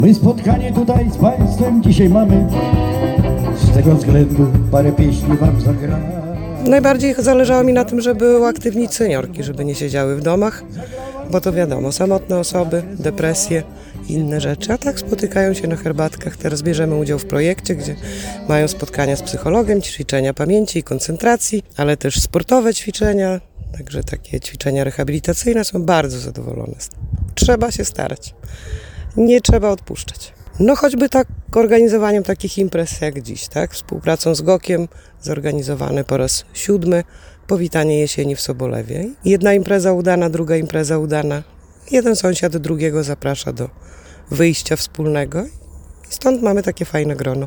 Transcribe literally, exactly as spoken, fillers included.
My spotkanie tutaj z Państwem dzisiaj mamy, z tego względu parę pieśni Wam zagramy. Najbardziej zależało mi na tym, żeby były aktywni seniorki, żeby nie siedziały w domach, bo to wiadomo, samotne osoby, depresje i inne rzeczy, a tak spotykają się na herbatkach. Teraz bierzemy udział w projekcie, gdzie mają spotkania z psychologiem, ćwiczenia pamięci i koncentracji, ale też sportowe ćwiczenia, także takie ćwiczenia rehabilitacyjne, są bardzo zadowolone. Trzeba się starać, nie trzeba odpuszczać. No choćby tak organizowaniem takich imprez jak dziś, tak? Współpracą z Gokiem zorganizowany po raz siódmy powitanie jesieni w Sobolewie. Jedna impreza udana, druga impreza udana. Jeden sąsiad drugiego zaprasza do wyjścia wspólnego i stąd mamy takie fajne grono.